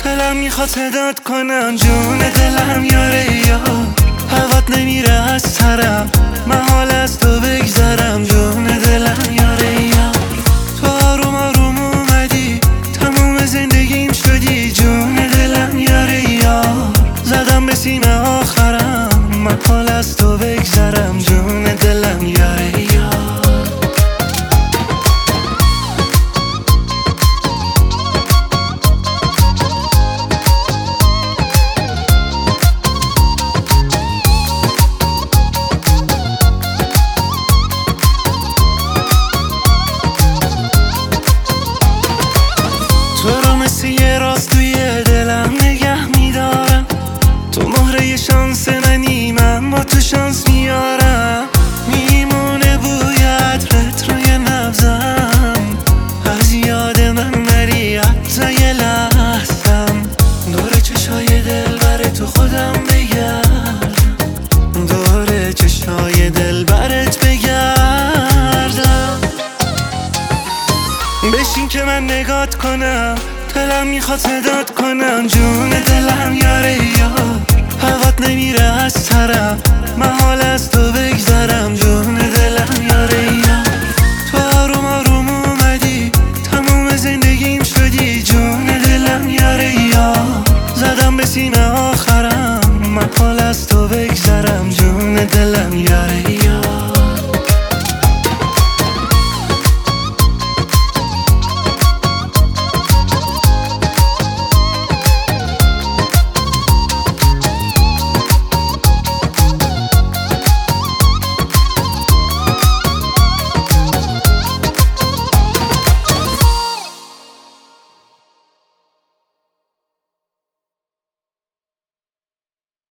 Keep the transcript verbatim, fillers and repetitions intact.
دلم میخواد صدات کنم جون دلم یاره یا هوات نمیره از سرم محال از تو بگذرم جون دلم یاره یا تو آروم آروم اومدی تموم زندگیم شدی جون دلم یاره یا زدم به سینه آخرم محال از تو بگذرم جون دلم یاره یا تو رو مثل یه راست توی دلم نگه میدارم تو مهره شانس منی من با تو شانس میارم میمونه بوی عطرت روی نبضم از یاد من نری حتی یه لحظم دور چشای دل بر تو خودم بگردم دور چشای دل برت بگردم بشین که من نگات کنم دلم میخواد صدات کنم جون دلم یاره یا هوات نمیره از سرم محال از تو بگذرم جون دلم یاره یا تو آروم آروم اومدی تموم زندگیم شدی جون دلم یاره یا زدم به سینه